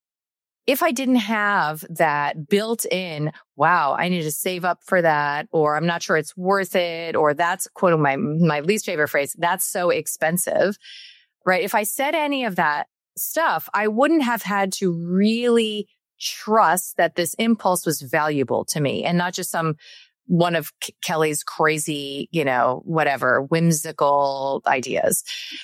if I didn't have that built in, wow, I need to save up for that, or I'm not sure it's worth it, or that's quote my, my least favorite phrase, that's so expensive, right? If I said any of that stuff, I wouldn't have had to really trust that this impulse was valuable to me and not just some one of K- Kelly's crazy, you know, whatever, whimsical ideas.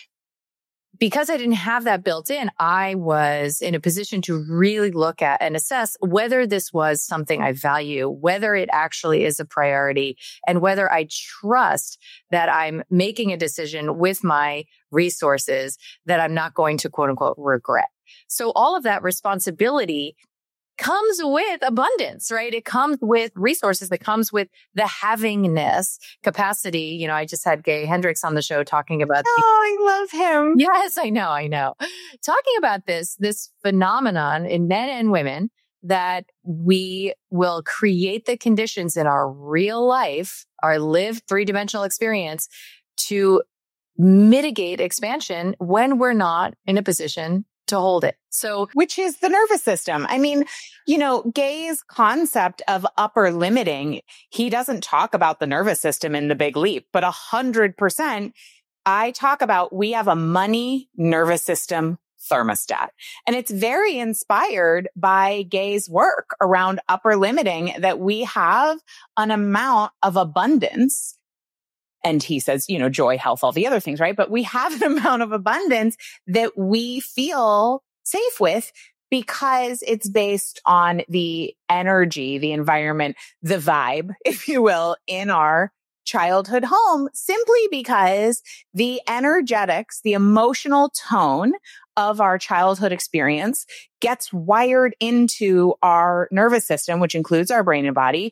Because I didn't have that built in, I was in a position to really look at and assess whether this was something I value, whether it actually is a priority, and whether I trust that I'm making a decision with my resources that I'm not going to quote unquote regret. So all of that responsibility comes with abundance, right? It comes with resources. It comes with the havingness capacity. You know, I just had Gay Hendricks on the show talking about. Oh, the, I love him. Yes, I know. I know. Talking about this, this phenomenon in men and women that we will create the conditions in our real life, our lived three-dimensional experience to mitigate expansion when we're not in a position to hold it. So, which is the nervous system. I mean, you know, Gay's concept of upper limiting, he doesn't talk about the nervous system in The Big Leap, but a hundred percent, I talk about we have a money nervous system thermostat. And it's very inspired by Gay's work around upper limiting, that we have an amount of abundance. And he says, you know, joy, health, all the other things, right? But we have an amount of abundance that we feel safe with because it's based on the energy, the environment, the vibe, if you will, in our childhood home, simply because the energetics, the emotional tone of our childhood experience gets wired into our nervous system, which includes our brain and body,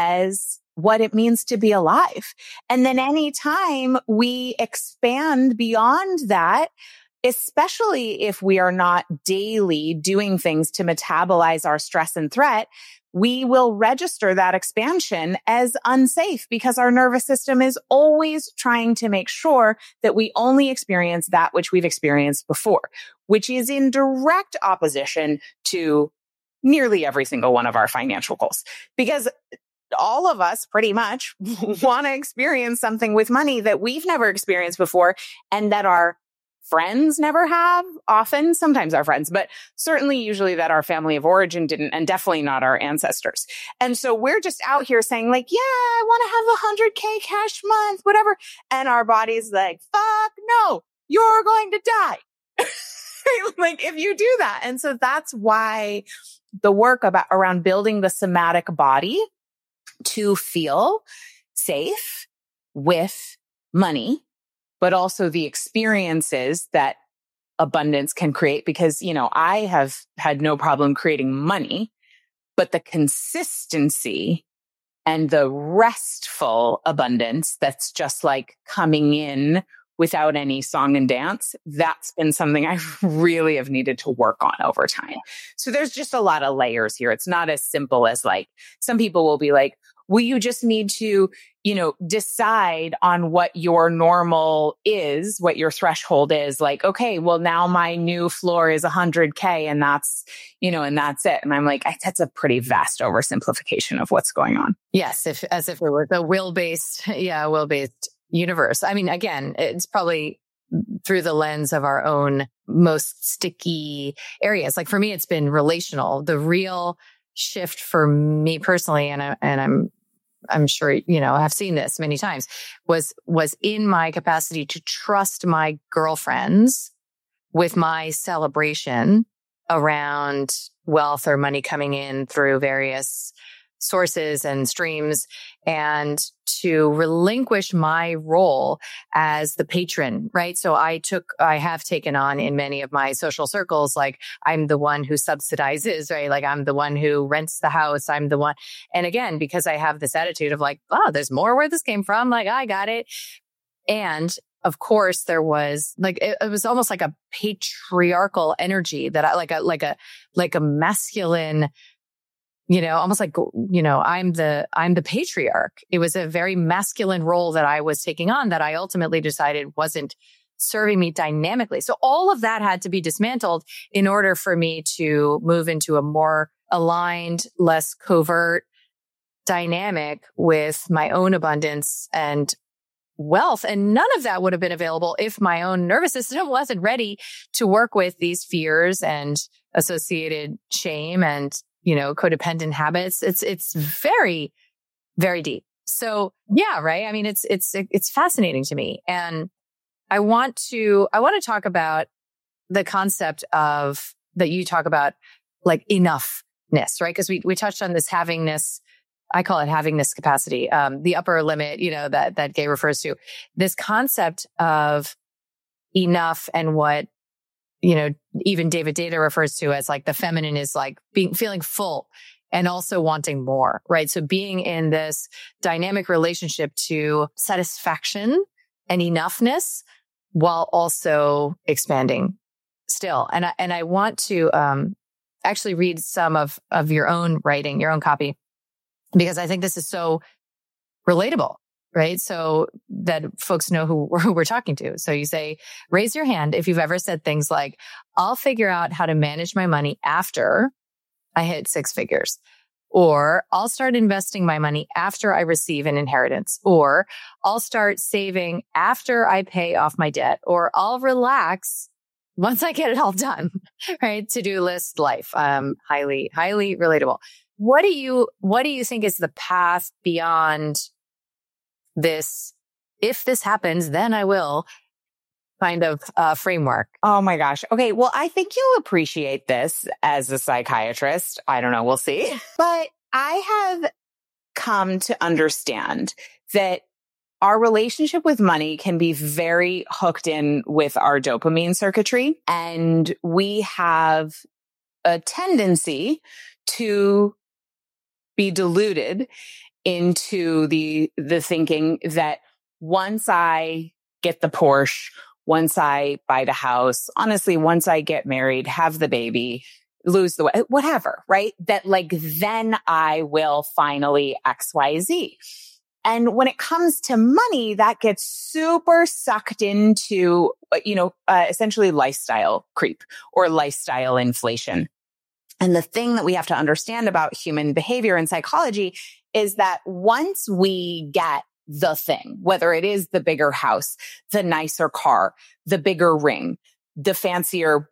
as what it means to be alive. And then anytime we expand beyond that, especially if we are not daily doing things to metabolize our stress and threat, we will register that expansion as unsafe because our nervous system is always trying to make sure that we only experience that which we've experienced before, which is in direct opposition to nearly every single one of our financial goals. Because all of us pretty much want to experience something with money that we've never experienced before and that our friends never have, often, sometimes our friends, but certainly usually that our family of origin didn't, and definitely not our ancestors. And so we're just out here saying like, yeah, I want to have a one hundred K cash month, whatever. And our body's like, fuck no, you're going to die. Like if you do that. And so that's why the work about around building the somatic body to feel safe with money, but also the experiences that abundance can create. Because, you know, I have had no problem creating money, but the consistency and the restful abundance that's just like coming in without any song and dance, that's been something I really have needed to work on over time. So there's just a lot of layers here. It's not as simple as like, some people will be like, well, you just need to, you know, decide on what your normal is, what your threshold is. Like, okay, well, now my new floor is one hundred K and that's, you know, and that's it. And I'm like, I, that's a pretty vast oversimplification of what's going on. Yes, if as if it were the will-based, yeah, will-based universe. I mean, again, it's probably through the lens of our own most sticky areas. Like for me, it's been relational. The real shift for me personally, and I, and I'm I'm sure, you know, I've seen this many times, was, was in my capacity to trust my girlfriends with my celebration around wealth or money coming in through various sources and streams, and to relinquish my role as the patron, right? So I took, I have taken on in many of my social circles, like I'm the one who subsidizes, right? Like I'm the one who rents the house. I'm the one. And again, because I have this attitude of like, oh, there's more where this came from. Like I got it. And of course there was like, it, it was almost like a patriarchal energy that I like a, like a, like a masculine, you know, almost like, you know, I'm the, I'm the patriarch. It was a very masculine role that I was taking on that I ultimately decided wasn't serving me dynamically. So all of that had to be dismantled in order for me to move into a more aligned, less covert dynamic with my own abundance and wealth. And none of that would have been available if my own nervous system wasn't ready to work with these fears and associated shame and, you know, codependent habits. It's, it's very, very deep. So yeah, right. I mean, it's, it's, it's fascinating to me. And I want to, I want to talk about the concept of that you talk about, like enoughness, right? Because we, we touched on this havingness. I call it havingness capacity, um, the upper limit, you know, that, that Gay refers to. This concept of enough and what, you know, even David Deida refers to as like the feminine is like being, feeling full and also wanting more, right? So being in this dynamic relationship to satisfaction and enoughness while also expanding still. And I, and I want to, um, actually read some of, of your own writing, your own copy, because I think this is so relatable, right? So that folks know who, who we're talking to. So you say, raise your hand if you've ever said things like, I'll figure out how to manage my money after I hit six figures. Or I'll start investing my money after I receive an inheritance. Or I'll start saving after I pay off my debt. Or I'll relax once I get it all done, right? To-do list life. Um, highly, highly relatable. What do you, what do you think is the path beyond this? If this happens, then I will kind of uh, framework. Oh my gosh. Okay. Well, I think you'll appreciate this as a psychiatrist. I don't know. We'll see. But I have come to understand that our relationship with money can be very hooked in with our dopamine circuitry. And we have a tendency to be deluded into the, the thinking that once I get the Porsche, once I buy the house, honestly, once I get married, have the baby, lose the weight, whatever, right? That like, then I will finally X, Y, Z. And when it comes to money, that gets super sucked into, you know, uh, essentially lifestyle creep or lifestyle inflation. And the thing that we have to understand about human behavior and psychology is that once we get the thing, whether it is the bigger house, the nicer car, the bigger ring, the fancier,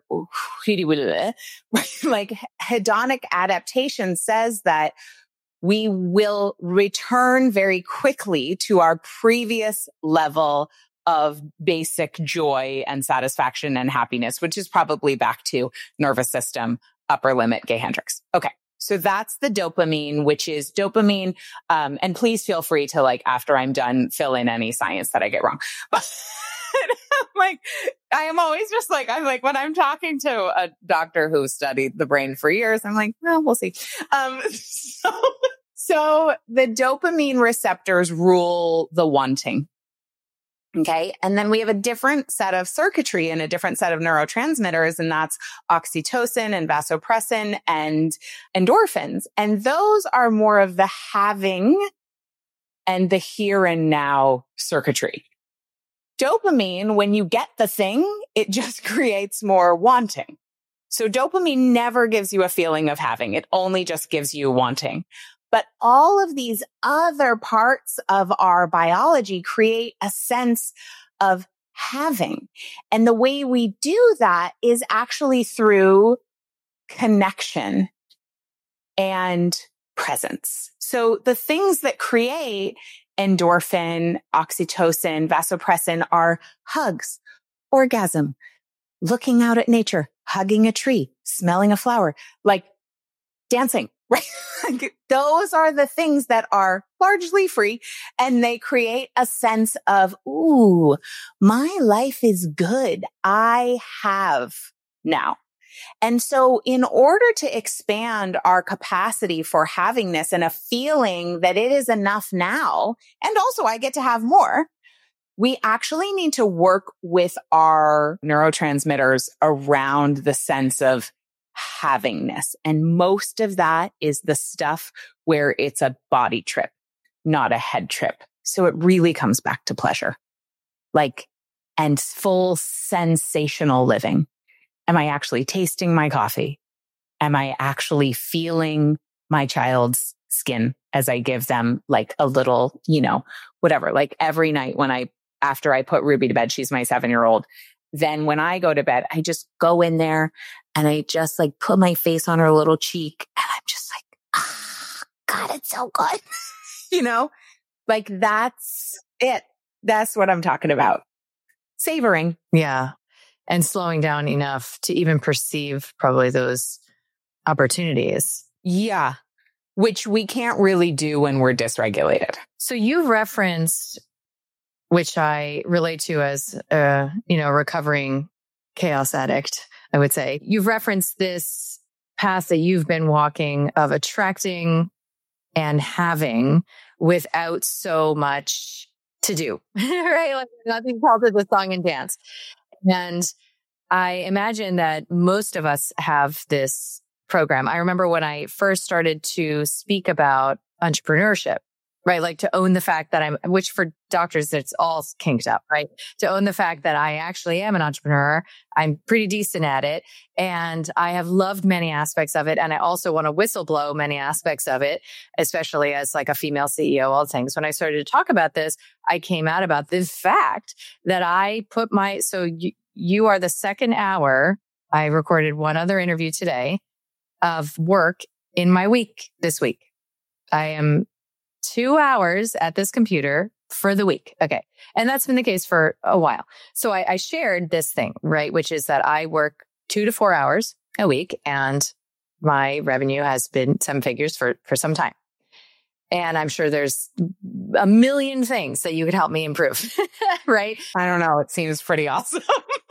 like hedonic adaptation says that we will return very quickly to our previous level of basic joy and satisfaction and happiness, which is probably back to nervous system, upper limit, Gay Hendricks. Okay. So that's the dopamine, which is dopamine. Um, and please feel free to, like, after I'm done, fill in any science that I get wrong. But I'm like, I am always just like, I'm like, when I'm talking to a doctor who studied the brain for years, I'm like, well, we'll see. Um, so, so the dopamine receptors rule the wanting. Okay. And then we have a different set of circuitry and a different set of neurotransmitters, and that's oxytocin and vasopressin and endorphins. And those are more of the having and the here and now circuitry. Dopamine, when you get the thing, it just creates more wanting. So dopamine never gives you a feeling of having. It only just gives you wanting. But all of these other parts of our biology create a sense of having. And the way we do that is actually through connection and presence. So the things that create endorphin, oxytocin, vasopressin are hugs, orgasm, looking out at nature, hugging a tree, smelling a flower, like dancing. Right? Those are the things that are largely free, and they create a sense of, ooh, my life is good. I have now. And so in order to expand our capacity for having this and a feeling that it is enough now, and also I get to have more, we actually need to work with our neurotransmitters around the sense of havingness. And most of that is the stuff where it's a body trip, not a head trip. So it really comes back to pleasure, like, and full sensational living. Am I actually tasting my coffee? Am I actually feeling my child's skin as I give them like a little, you know, whatever, like every night when I after I put Ruby to bed. She's my seven-year-old. Then when I go to bed, I just go in there and I just like put my face on her little cheek and I'm just like, ah, God, it's so good. You know, like that's it. That's what I'm talking about. Savoring. Yeah. And slowing down enough to even perceive probably those opportunities. Yeah. Which we can't really do when we're dysregulated. So you've referenced, which I relate to as a, you know, recovering chaos addict, I would say. You've referenced this path that you've been walking of attracting and having without so much to do, right? Like nothing called to the song and dance. And I imagine that most of us have this program. I remember when I first started to speak about entrepreneurship, right? Like to own the fact that I'm, which for doctors, it's all kinked up, right? To own the fact that I actually am an entrepreneur. I'm pretty decent at it. And I have loved many aspects of it. And I also want to whistleblow many aspects of it, especially as like a female C E O, all things. When I started to talk about this, I came out about the fact that I put my, so you, you are the second hour. I recorded one other interview today of work in my week this week. I am two hours at this computer for the week. Okay. And that's been the case for a while. So I, I shared this thing, right? Which is that I work two to four hours a week and my revenue has been seven figures for, for some time. And I'm sure there's a million things that you could help me improve, right? I don't know. It seems pretty awesome.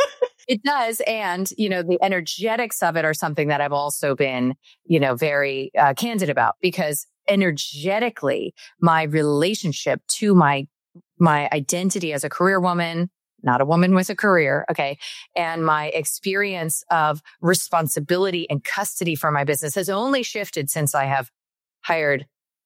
It does. And, you know, the energetics of it are something that I've also been, you know, very uh, candid about because energetically, my relationship to my, my identity as a career woman, not a woman with a career. Okay. And my experience of responsibility and custody for my business has only shifted since I have hired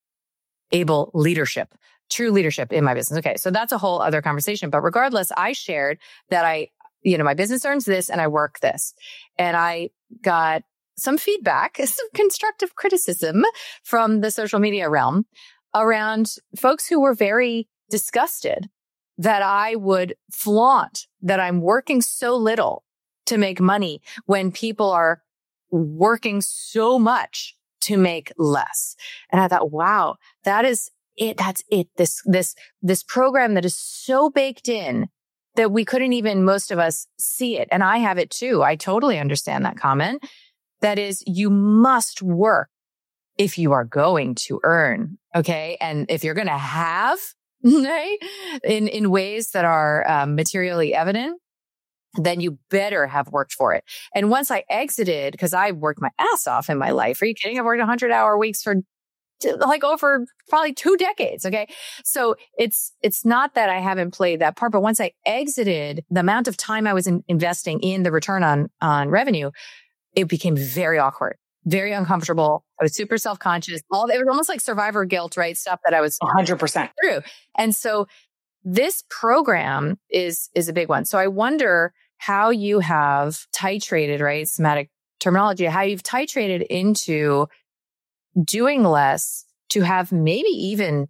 able leadership, true leadership in my business. Okay. So that's a whole other conversation. But regardless, I shared that I, you know, my business earns this and I work this. And I got some feedback, some constructive criticism from the social media realm around folks who were very disgusted that I would flaunt that I'm working so little to make money when people are working so much to make less. And I thought, wow, that is it. That's it. This, this, this program that is so baked in that we couldn't even, most of us, see it. And I have it too. I totally understand that comment. That is, you must work if you are going to earn, okay? And if you're going to have, right, in, in ways that are um, materially evident, then you better have worked for it. And once I exited, because I worked my ass off in my life. Are you kidding? I've worked one hundred hour weeks for like over probably two decades. Okay. So it's, it's not that I haven't played that part, but once I exited, the amount of time I was in, investing in the return on, on revenue, it became very awkward, very uncomfortable. I was super self-conscious. All it was almost like survivor guilt, right? Stuff that I was one hundred percent through. And so this program is, is a big one. So I wonder how you have titrated, right? Somatic terminology, how you've titrated into doing less to have maybe even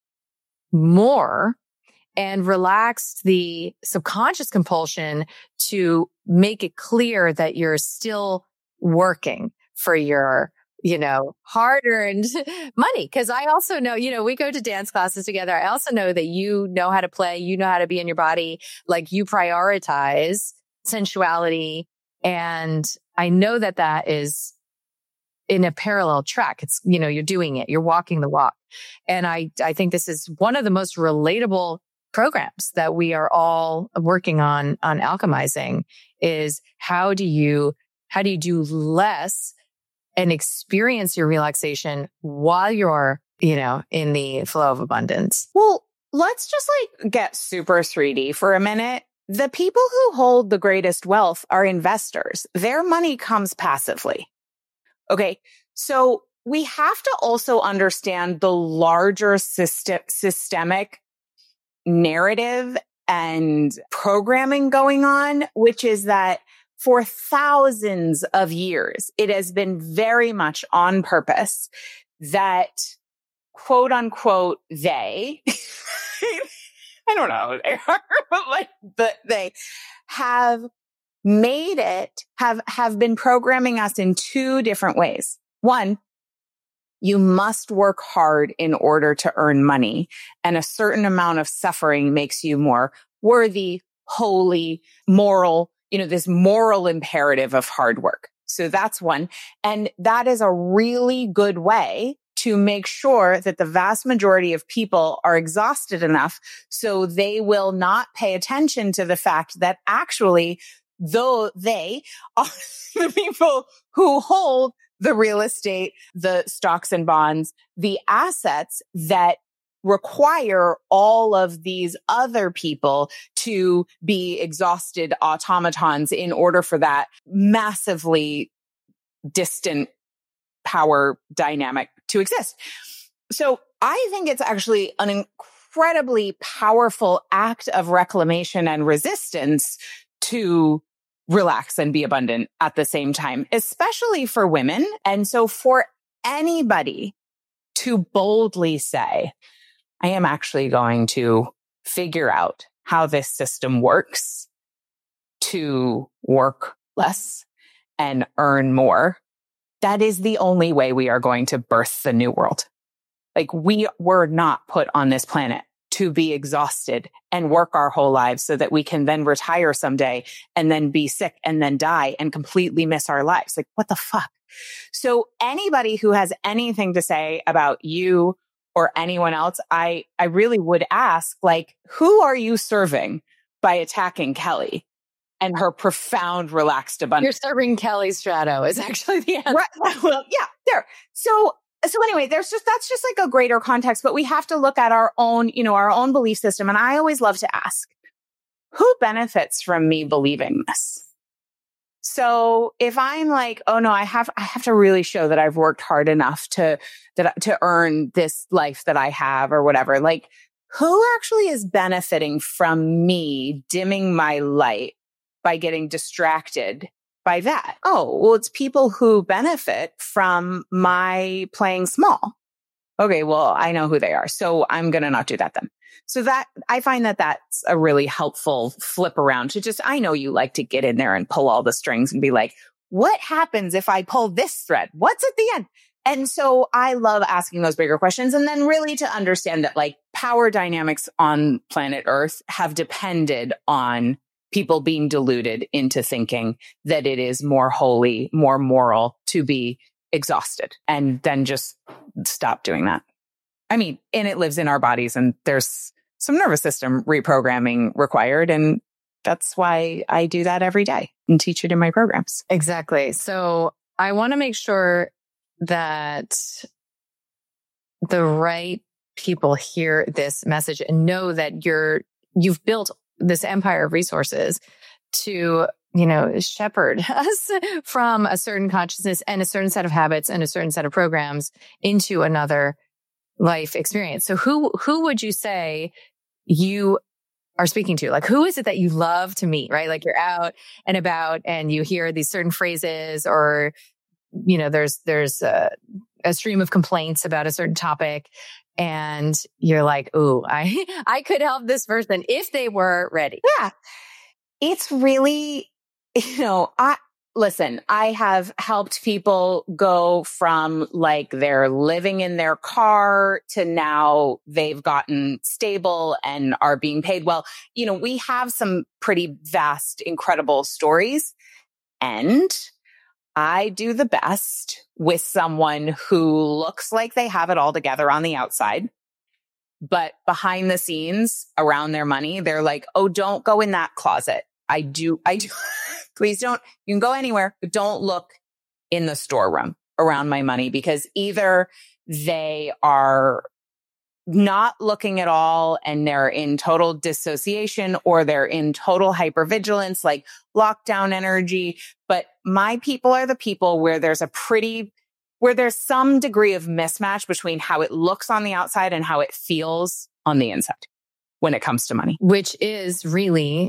more and relaxed the subconscious compulsion to make it clear that you're still working for your, you know, hard-earned money. Cause I also know, you know, we go to dance classes together. I also know that you know how to play, you know how to be in your body, like you prioritize sensuality. And I know that that is in a parallel track. It's, you know, you're doing it, you're walking the walk. And I, I think this is one of the most relatable programs that we are all working on, on alchemizing is how do you, how do you do less and experience your relaxation while you're, you know, in the flow of abundance? Well, let's just like get super three D for a minute. The people who hold the greatest wealth are investors. Their money comes passively. Okay. So we have to also understand the larger system, systemic narrative and programming going on, which is that for thousands of years, it has been very much on purpose that quote unquote, they, I don't know who they are, but like, but they have made it, have, have been programming us in two different ways. One, you must work hard in order to earn money, and a certain amount of suffering makes you more worthy, holy, moral, you know, this moral imperative of hard work. So that's one. And that is a really good way to make sure that the vast majority of people are exhausted enough so they will not pay attention to the fact that actually, though they are the people who hold the real estate, the stocks and bonds, the assets that require all of these other people to be exhausted automatons in order for that massively distant power dynamic to exist. So I think it's actually an incredibly powerful act of reclamation and resistance to relax and be abundant at the same time, especially for women. And so for anybody to boldly say, I am actually going to figure out how this system works to work less and earn more, that is the only way we are going to birth the new world. Like, we were not put on this planet to be exhausted and work our whole lives so that we can then retire someday and then be sick and then die and completely miss our lives. Like, what the fuck? So anybody who has anything to say about you or anyone else, I, I really would ask, like, who are you serving by attacking Kelly and her profound, relaxed abundance? You're serving Kelly Strato is actually the answer. Right. Well, yeah, there. So, so anyway, there's just, that's just like a greater context, but we have to look at our own, you know, our own belief system. And I always love to ask, who benefits from me believing this? So if I'm like, oh no, I have, I have to really show that I've worked hard enough to, that, to earn this life that I have or whatever, like, who actually is benefiting from me dimming my light by getting distracted by that? Oh, well, it's people who benefit from my playing small. Okay, well, I know who they are, so I'm going to not do that then. So that, I find that that's a really helpful flip around to just, I know you like to get in there and pull all the strings and be like, what happens if I pull this thread? What's at the end? And so I love asking those bigger questions, and then really to understand that, like, power dynamics on planet Earth have depended on people being deluded into thinking that it is more holy, more moral to be exhausted, and then just stop doing that. I mean, and it lives in our bodies, and there's some nervous system reprogramming required. And that's why I do that every day and teach it in my programs. Exactly. So I want to make sure that the right people hear this message and know that you're, you've built this empire of resources to, you know, shepherd us from a certain consciousness and a certain set of habits and a certain set of programs into another life experience. So who, who would you say you are speaking to? Like, who is it that you love to meet, right? Like, you're out and about and you hear these certain phrases, or, you know, there's, there's a, a stream of complaints about a certain topic, and you're like, ooh, I, I could help this person if they were ready. Yeah. It's really, you know, I, listen, I have helped people go from, like, they're living in their car to now they've gotten stable and are being paid well. You know, we have some pretty vast, incredible stories. And I do the best with someone who looks like they have it all together on the outside, but behind the scenes around their money, they're like, oh, don't go in that closet. I do, I do. Please don't, you can go anywhere, but don't look in the storeroom around my money, because either they are not looking at all and they're in total dissociation, or they're in total hypervigilance, like lockdown energy. But my people are the people where there's a pretty, where there's some degree of mismatch between how it looks on the outside and how it feels on the inside when it comes to money. Which is really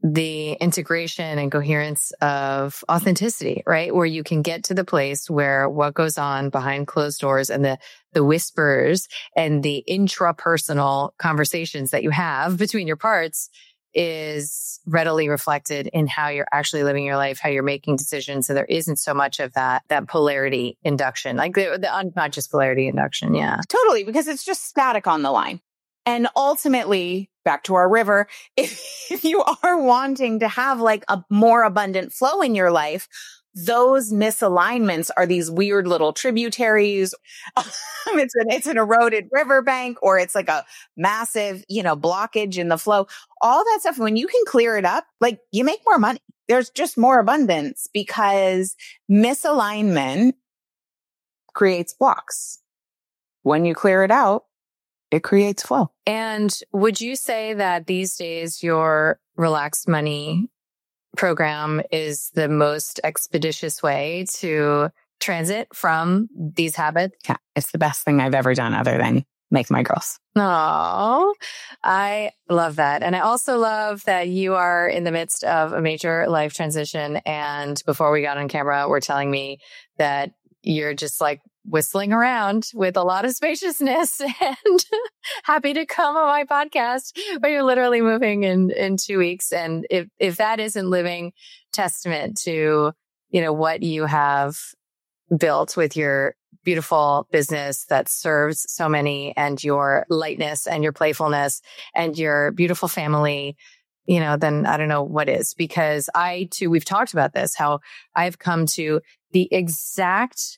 the integration and coherence of authenticity, right? Where you can get to the place where what goes on behind closed doors and the, the whispers and the intrapersonal conversations that you have between your parts is readily reflected in how you're actually living your life, how you're making decisions. So there isn't so much of that, that polarity induction, like the, the unconscious polarity induction. Yeah, totally. Because it's just static on the line. And ultimately, back to our river, if, if you are wanting to have like a more abundant flow in your life, those misalignments are these weird little tributaries. it's an, it's an eroded riverbank, or it's like a massive, you know, blockage in the flow. All that stuff, when you can clear it up, like you make more money. There's just more abundance because misalignment creates blocks. When you clear it out, it creates flow. And would you say that these days your Relaxed Money program is the most expeditious way to transit from these habits? Yeah, it's the best thing I've ever done other than make my girls. Oh, I love that. And I also love that you are in the midst of a major life transition. And before we got on camera, were telling me that you're just like whistling around with a lot of spaciousness and happy to come on my podcast, but you're literally moving in, in two weeks. And if, if that isn't living testament to, you know, what you have built with your beautiful business that serves so many, and your lightness and your playfulness and your beautiful family, you know, then I don't know what is. Because I too, we've talked about this, how I've come to the exact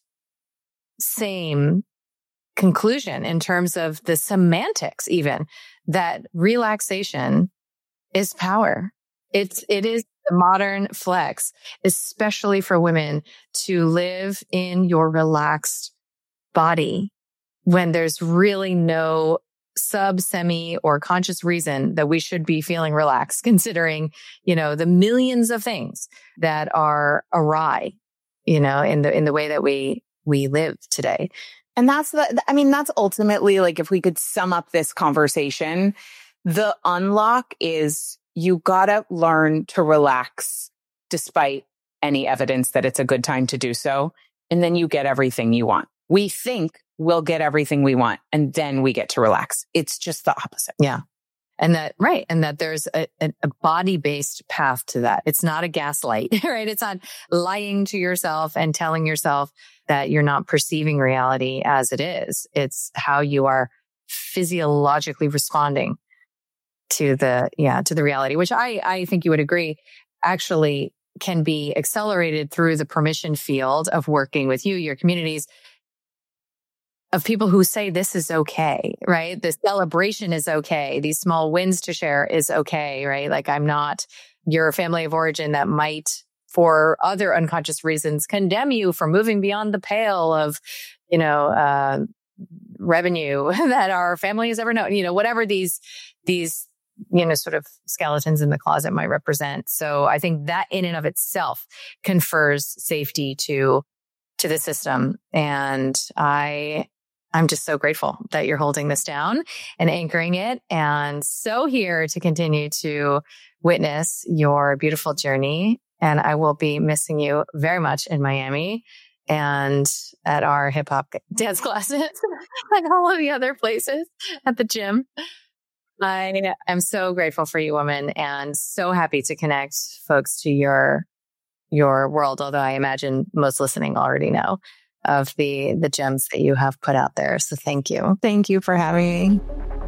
same conclusion in terms of the semantics, even that relaxation is power. It's, it is the modern flex, especially for women, to live in your relaxed body when there's really no sub, semi, or conscious reason that we should be feeling relaxed, considering, you know, the millions of things that are awry, you know, in the, in the way that we, we live today. And that's the, I mean, that's ultimately, like, if we could sum up this conversation, the unlock is you gotta learn to relax despite any evidence that it's a good time to do so. And then you get everything you want. We think we'll get everything we want, and then we get to relax. It's just the opposite. Yeah. And that, right. And that there's a, a, a body-based path to that. It's not a gaslight, right? It's not lying to yourself and telling yourself that you're not perceiving reality as it is. It's how you are physiologically responding to the, yeah, to the reality, which I, I think you would agree actually can be accelerated through the permission field of working with you, your communities, of people who say this is okay, right? The celebration is okay. These small wins to share is okay, right? Like, I'm not your family of origin that might, for other unconscious reasons, condemn you for moving beyond the pale of, you know, uh, revenue that our family has ever known, you know, whatever these, these, you know, sort of skeletons in the closet might represent. So I think that in and of itself confers safety to, to the system. And I, I'm just so grateful that you're holding this down and anchoring it, and so here to continue to witness your beautiful journey. And I will be missing you very much in Miami and at our hip hop dance classes and all of the other places, at the gym. I am so grateful for you, woman, and so happy to connect folks to your, your world. Although I imagine most listening already know of the, the gems that you have put out there. So thank you. Thank you for having me.